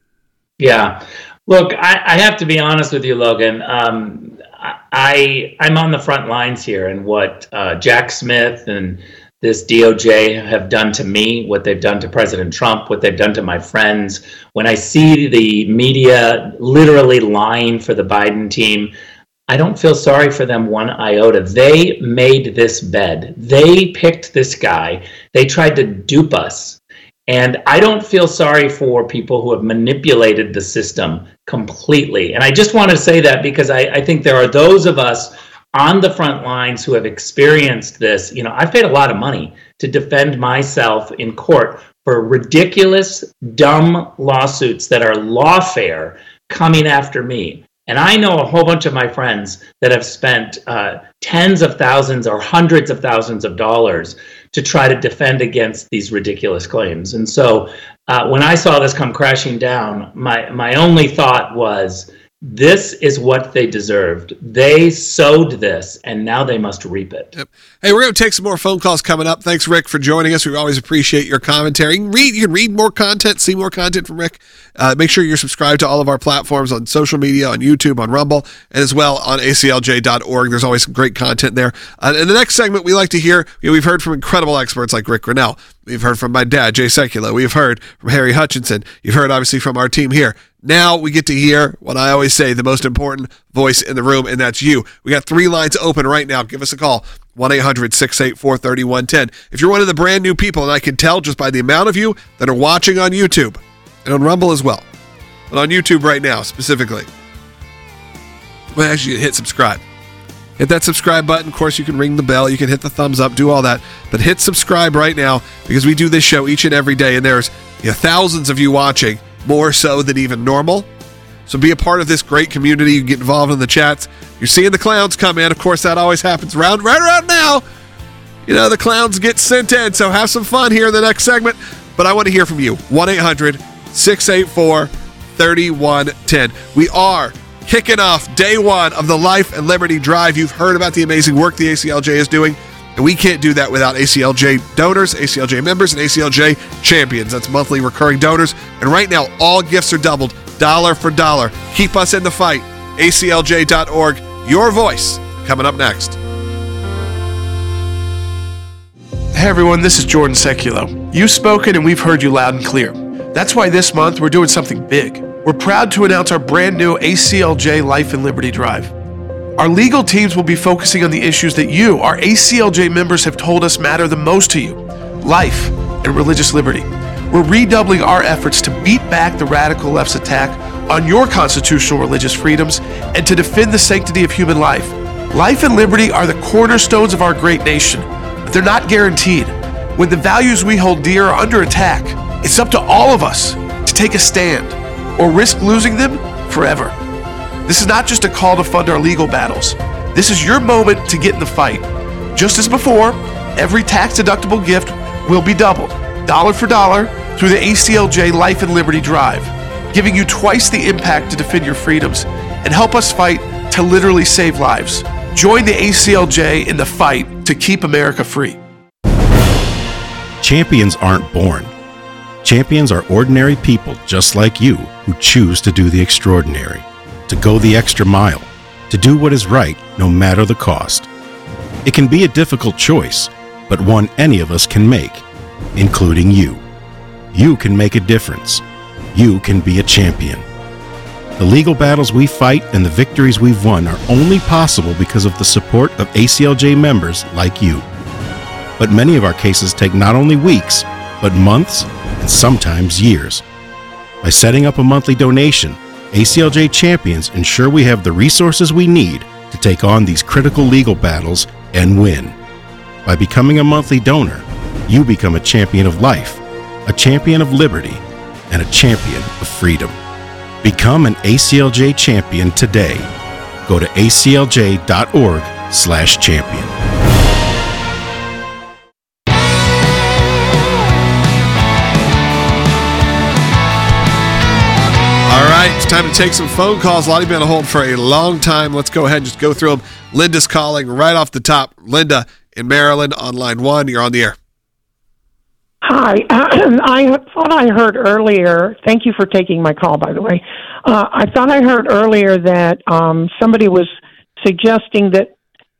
Speaker 12: Yeah. Look, I have to be honest with you, Logan. I'm on the front lines here, and what Jack Smith and this DOJ have done to me, what they've done to President Trump, what they've done to my friends. When I see the media literally lying for the Biden team, I don't feel sorry for them one iota. They made this bed. They picked this guy. They tried to dupe us. And I don't feel sorry for people who have manipulated the system completely. And I just want to say that because I think there are those of us on the front lines who have experienced this. You know, I've paid a lot of money to defend myself in court for ridiculous, dumb lawsuits that are lawfare coming after me. And I know a whole bunch of my friends that have spent tens of thousands or hundreds of thousands of dollars to try to defend against these ridiculous claims. And so when I saw this come crashing down, my only thought was, this is what they deserved. They sowed this, and now they must reap it.
Speaker 1: Yep. Hey, we're going to take some more phone calls coming up. Thanks, Rick, for joining us. We always appreciate your commentary. You can read more content, see more content from Rick. Make sure you're subscribed to all of our platforms on social media, on YouTube, on Rumble, and as well on aclj.org. There's always some great content there. In the next segment, we like to hear, we've heard from incredible experts like Rick Grinnell. We've heard from my dad, Jay Sekulow. We've heard from Harry Hutchinson. You've heard, obviously, from our team here. Now we get to hear what I always say, the most important voice in the room, and that's you. We got 3 lines open right now. Give us a call, 1-800-684-3110. If you're one of the brand new people, and I can tell just by the amount of you that are watching on YouTube, and on Rumble as well, but on YouTube right now specifically, well, actually, hit subscribe. Hit that subscribe button. Of course, you can ring the bell. You can hit the thumbs up, do all that. But hit subscribe right now because we do this show each and every day, and there's thousands of you watching, more so than even normal. So be a part of this great community. You get involved in the chats. You're seeing the clowns come in. Of course, that always happens right around now. You know, the clowns get sent in. So have some fun here in the next segment. But I want to hear from you. 1-800-684-3110. We are kicking off day 1 of the Life and Liberty Drive. You've heard about the amazing work the ACLJ is doing. And we can't do that without ACLJ donors, ACLJ members, and ACLJ champions. That's monthly recurring donors. And right now, all gifts are doubled, dollar for dollar. Keep us in the fight. ACLJ.org. Your voice. Coming up next.
Speaker 5: Hey everyone, this is Jordan Sekulow. You've spoken and we've heard you loud and clear. That's why this month we're doing something big. We're proud to announce our brand new ACLJ Life and Liberty Drive. Our legal teams will be focusing on the issues that you, our ACLJ members, have told us matter the most to you: life and religious liberty. We're redoubling our efforts to beat back the radical left's attack on your constitutional religious freedoms and to defend the sanctity of human life. Life and liberty are the cornerstones of our great nation, but they're not guaranteed. When the values we hold dear are under attack, it's up to all of us to take a stand or risk losing them forever. This is not just a call to fund our legal battles. This is your moment to get in the fight. Just as before, every tax-deductible gift will be doubled, dollar for dollar, through the ACLJ Life and Liberty Drive, giving you twice the impact to defend your freedoms and help us fight to literally save lives. Join the ACLJ in the fight to keep America free.
Speaker 4: Champions aren't born. Champions are ordinary people just like you who choose to do the extraordinary, to go the extra mile, to do what is right no matter the cost. It can be a difficult choice, but one any of us can make, including you. You can make a difference. You can be a champion. The legal battles we fight and the victories we've won are only possible because of the support of ACLJ members like you. But many of our cases take not only weeks, but months and sometimes years. By setting up a monthly donation, ACLJ champions ensure we have the resources we need to take on these critical legal battles and win. By becoming a monthly donor, you become a champion of life, a champion of liberty, and a champion of freedom. Become an ACLJ champion today. Go to aclj.org/champion.
Speaker 1: All right, it's time to take some phone calls. A lot of you have been on hold for a long time. Let's go ahead and just go through them. Linda's calling right off the top. Linda in Maryland on line 1. You're on the air.
Speaker 14: Hi. I thought I heard earlier, thank you for taking my call, by the way. I thought I heard earlier that somebody was suggesting that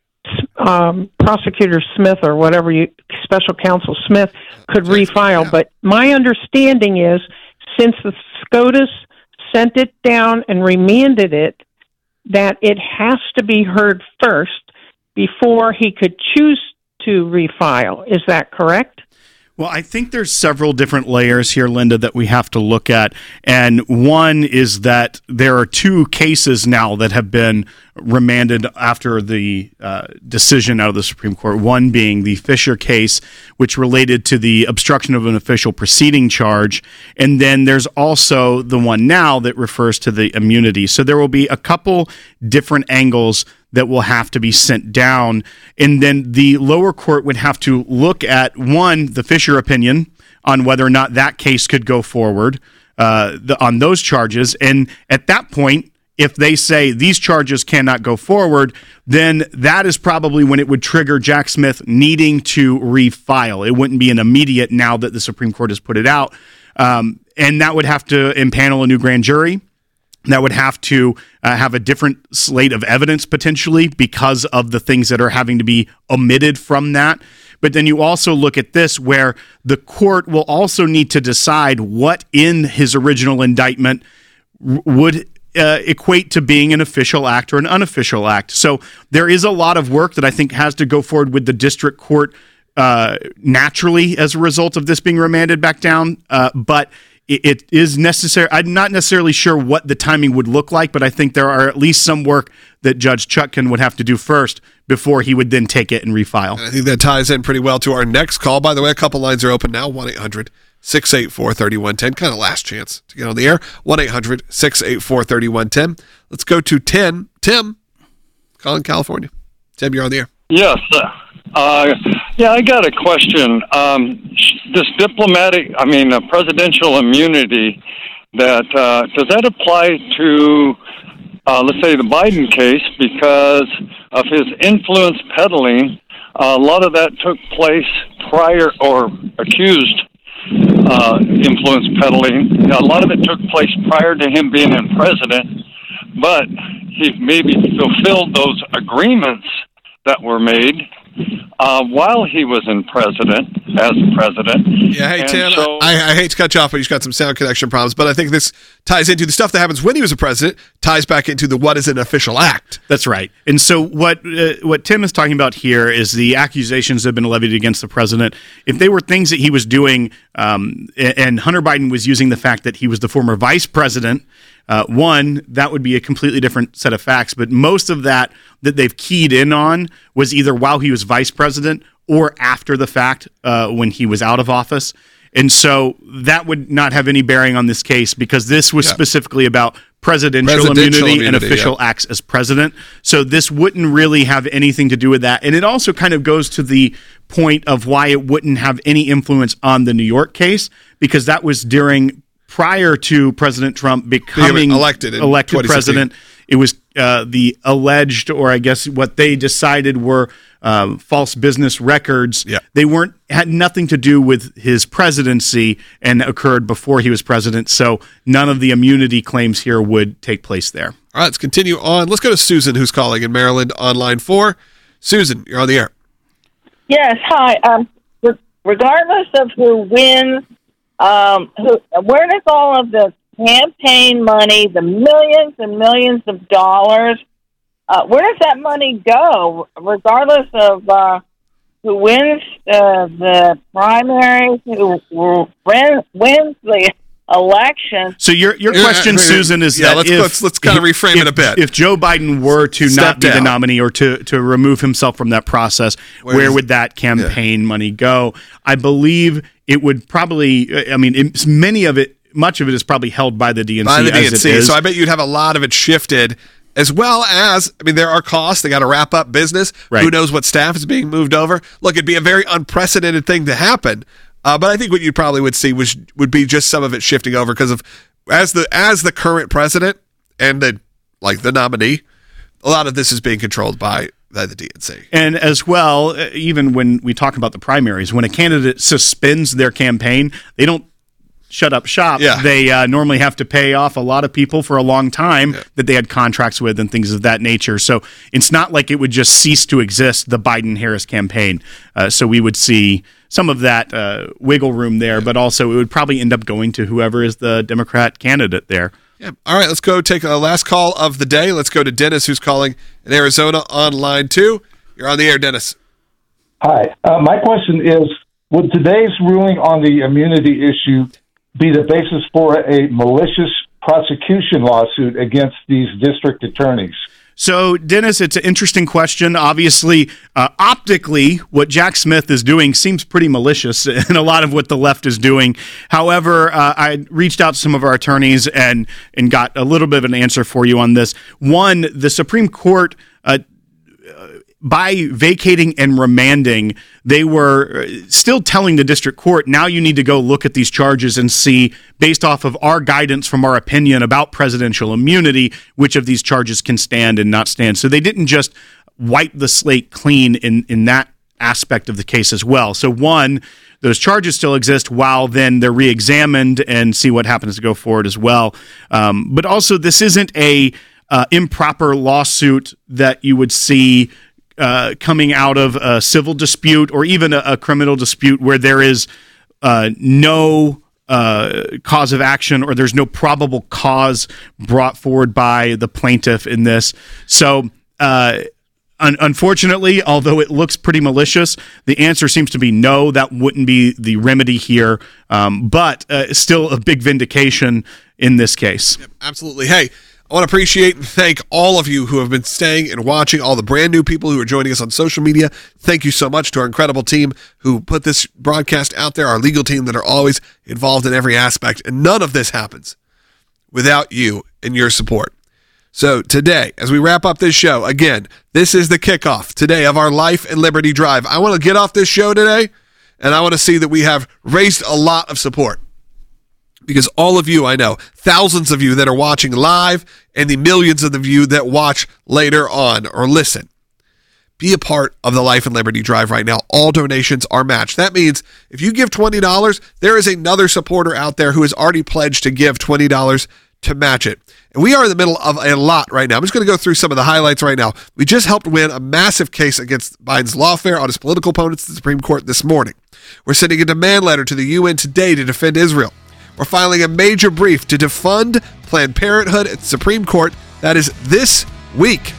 Speaker 14: Prosecutor Smith or whatever Special Counsel Smith could refile. Yeah. But my understanding is since the SCOTUS sent it down and remanded it, that it has to be heard first before he could choose to refile. Is that correct?
Speaker 3: Well, I think there's several different layers here, Linda, that we have to look at. And one is that there are 2 cases now that have been remanded after the decision out of the Supreme Court, one being the Fisher case, which related to the obstruction of an official proceeding charge. And then there's also the one now that refers to the immunity. So there will be a couple different angles that will have to be sent down. And then the lower court would have to look at, one, the Fisher opinion on whether or not that case could go forward on those charges. And at that point, if they say these charges cannot go forward, then that is probably when it would trigger Jack Smith needing to refile. It wouldn't be an immediate now that the Supreme Court has put it out. And that would have to impanel a new grand jury. That would have to have a different slate of evidence potentially because of the things that are having to be omitted from that. But then you also look at this where the court will also need to decide what in his original indictment would equate to being an official act or an unofficial act. So there is a lot of work that I think has to go forward with the district court naturally as a result of this being remanded back down. But it is necessary. I'm not necessarily sure what the timing would look like, but I think there are at least some work that Judge Chutkan would have to do first before he would then take it and refile.
Speaker 1: I think that ties in pretty well to our next call. By the way, a couple lines are open now, 1-800-684-3110. Kind of last chance to get on the air, 1-800-684-3110. Let's go to Tim. Tim, calling California. Tim, you're on the air.
Speaker 15: Yes. Yeah, I got a question. This presidential immunity, does that apply to, let's say, the Biden case? Because of his influence peddling, a lot of that took place prior, or accused influence peddling. A lot of it took place prior to him being in president, but he maybe fulfilled those agreements that were made while he was as president.
Speaker 1: Yeah, hey, Tim, so, I hate to cut you off, but you've got some sound connection problems, but I think this ties into the stuff that happens when he was a president, ties back into the what is an official act.
Speaker 3: That's right. And so what Tim is talking about here is the accusations that have been levied against the president. If they were things that he was doing, and Hunter Biden was using the fact that he was the former vice president, one, that would be a completely different set of facts, but most of that they've keyed in on was either while he was vice president or after the fact when he was out of office. And so that would not have any bearing on this case because this was specifically about presidential immunity and official acts as president. So this wouldn't really have anything to do with that. And it also kind of goes to the point of why it wouldn't have any influence on the New York case, because that was prior to President Trump becoming elected president. It was the alleged, or I guess what they decided were false business records. Yeah. They had nothing to do with his presidency and occurred before he was president. So none of the immunity claims here would take place there.
Speaker 1: All right, let's continue on. Let's go to Susan, who's calling in Maryland on line 4. Susan, you're on the air.
Speaker 16: Yes, hi. Regardless of who wins, where does all of the campaign money, the millions and millions of dollars, where does that money go, regardless of who wins the primaries, who wins the election?
Speaker 3: So your question, Susan, is that
Speaker 1: let's kind of reframe it a bit.
Speaker 3: If Joe Biden were to not be the nominee or to remove himself from that process, where would that campaign money go? I believe it would probably, many of it much of it is probably held by the DNC.
Speaker 1: By the
Speaker 3: as
Speaker 1: DNC.
Speaker 3: It is.
Speaker 1: So I bet you'd have a lot of it shifted, as well as, I mean, there are costs. They got to wrap up business.
Speaker 3: Right.
Speaker 1: Who knows what staff is being moved over? Look, it'd be a very unprecedented thing to happen. But I think what you probably would see would be just some of it shifting over because of as the current president and the nominee, a lot of this is being controlled by the DNC.
Speaker 3: And as well, even when we talk about the primaries, when a candidate suspends their campaign, they don't shut up shop.
Speaker 1: Yeah.
Speaker 3: They normally have to pay off a lot of people for a long time that they had contracts with and things of that nature. So it's not like it would just cease to exist, the Biden-Harris campaign. So we would see some of that wiggle room there, but also it would probably end up going to whoever is the Democrat candidate there.
Speaker 1: Yeah. All right, let's go take a last call of the day. Let's go to Dennis, who's calling in Arizona on line 2. You're on the air, Dennis.
Speaker 17: Hi. My question is, would today's ruling on the immunity issue be the basis for a malicious prosecution lawsuit against these district attorneys?
Speaker 3: So, Dennis, it's an interesting question. Obviously, optically, what Jack Smith is doing seems pretty malicious in a lot of what the left is doing. However, I reached out to some of our attorneys and got a little bit of an answer for you on this. One, the Supreme Court, by vacating and remanding, they were still telling the district court, now you need to go look at these charges and see, based off of our guidance from our opinion about presidential immunity, which of these charges can stand and not stand. So they didn't just wipe the slate clean in that aspect of the case as well. So one, those charges still exist while then they're re-examined and see what happens to go forward as well. But also, this isn't a improper lawsuit that you would see coming out of a civil dispute or even a criminal dispute where there is no cause of action or there's no probable cause brought forward by the plaintiff in this. So, unfortunately, although it looks pretty malicious, the answer seems to be no, that wouldn't be the remedy here. But still a big vindication in this case.
Speaker 1: Yep, absolutely. Hey, I want to appreciate and thank all of you who have been staying and watching, all the brand new people who are joining us on social media. Thank you so much to our incredible team who put this broadcast out there, our legal team that are always involved in every aspect. And none of this happens without you and your support. So today, as we wrap up this show, again, this is the kickoff today of our Life and Liberty Drive. I want to get off this show today, and I want to see that we have raised a lot of support. Because all of you, I know, thousands of you that are watching live and the millions of you that watch later on or listen, be a part of the Life and Liberty Drive right now. All donations are matched. That means if you give $20, there is another supporter out there who has already pledged to give $20 to match it. And we are in the middle of a lot right now. I'm just going to go through some of the highlights right now. We just helped win a massive case against Biden's lawfare on his political opponents to the Supreme Court this morning. We're sending a demand letter to the UN today to defend Israel. We're filing a major brief to defund Planned Parenthood at the Supreme Court. That is this week.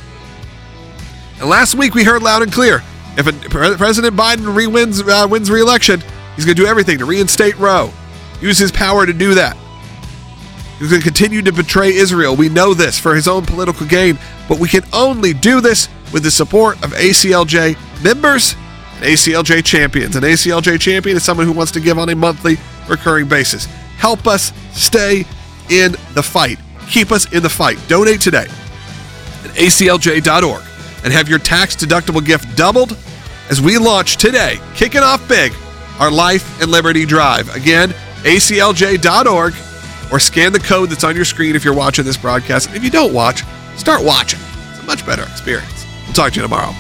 Speaker 1: And last week we heard loud and clear, if President Biden wins re-election, he's going to do everything to reinstate Roe. Use his power to do that. He's going to continue to betray Israel. We know this for his own political gain, but we can only do this with the support of ACLJ members and ACLJ champions. An ACLJ champion is someone who wants to give on a monthly recurring basis. Help us stay in the fight. Keep us in the fight. Donate today at aclj.org and have your tax-deductible gift doubled as we launch today, kicking off big, our Life and Liberty Drive. Again, aclj.org, or scan the code that's on your screen if you're watching this broadcast. And if you don't watch, start watching. It's a much better experience. We'll talk to you tomorrow.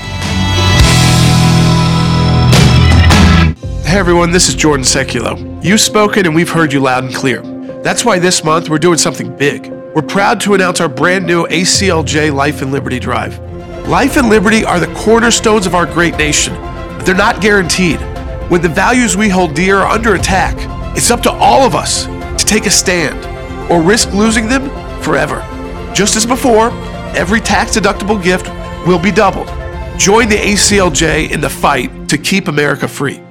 Speaker 5: Hey everyone, this is Jordan Seculo. You've spoken and we've heard you loud and clear. That's why this month we're doing something big. We're proud to announce our brand new ACLJ Life and Liberty Drive. Life and liberty are the cornerstones of our great nation, but they're not guaranteed. When the values we hold dear are under attack, it's up to all of us to take a stand or risk losing them forever. Just as before, every tax-deductible gift will be doubled. Join the ACLJ in the fight to keep America free.